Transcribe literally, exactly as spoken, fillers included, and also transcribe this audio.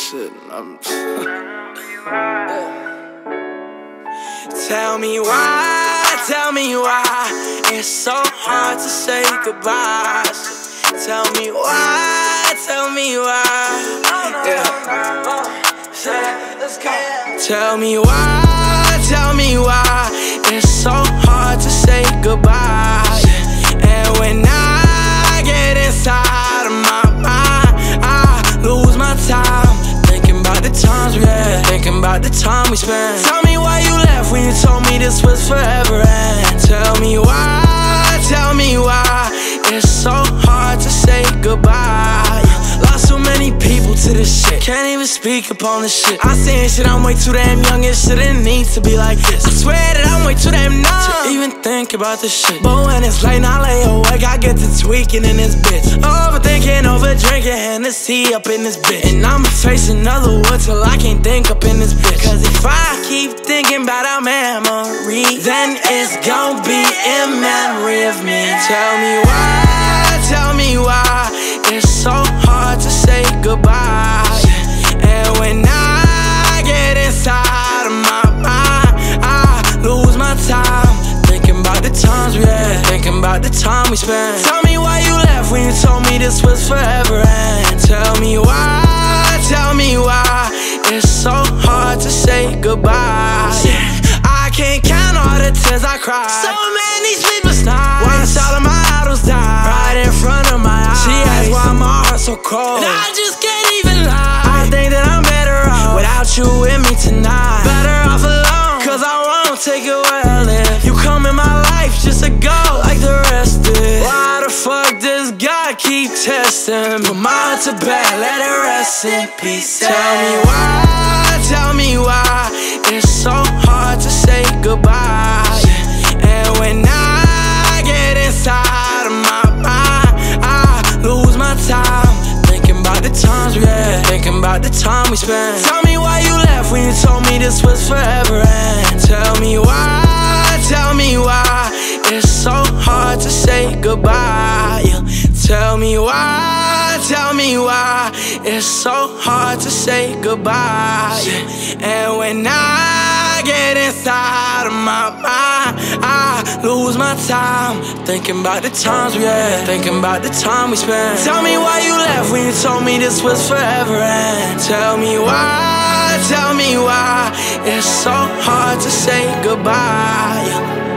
shit. I'm Tell me why, tell me why it's so hard to say goodbye. Tell me why, tell me why. Yeah. Tell me why, tell me why it's so hard to say goodbye. And when I get inside of my mind, I lose my time thinking about the times we had, thinking about the time we spent. Tell me why you left when you told me this was forever. And tell me why, tell me why it's so hard to say goodbye. Lost so many people to this shit, can't even speak upon this shit. I seen shit, I'm way too damn young, it shouldn't need to be like this. I swear that I'm way too damn numb to even think about this shit. But when it's late and I lay awake, I get to tweaking in this bitch. Overthinking, over drinking, Hennessy up in this bitch. And I'ma face another wood till I can't think up in this bitch. Cause if I keep thinking about our memory, then it's gon' be in memory of me. Tell me why, tell me why it's so hard to say goodbye. And when I get inside of my mind, I lose my time thinking about the times we had, thinking about the time we spent. Tell me why you left when you told me this was forever. And tell me why, tell me why it's so hard to say goodbye. I can't count all the tears I cried, so many sleepless nights, once all of my idols died right in front of my eyes. She asked why my heart's so cold, and I just can't even lie. I think that I'm better off without you with me tonight. Better off alone, cause I won't take it where I live. You come in my life just to go like the rest did. Why the fuck does God keep testing? Put my heart to bed, let it rest in peace. Tell me why, tell me why it's so hard to say goodbye. And when I get inside of my mind, I lose my time thinking about the times we had, thinking about the time we spent. Tell me why you left when you told me this was forever. And tell me why, tell me why it's so hard to say goodbye. Tell me why, tell me why it's so hard to say goodbye. And when I get inside of my mind, I lose my time thinking about the times we had, thinking about the time we spent. Tell me why you left when you told me this was forever. And tell me why, tell me why it's so hard to say goodbye.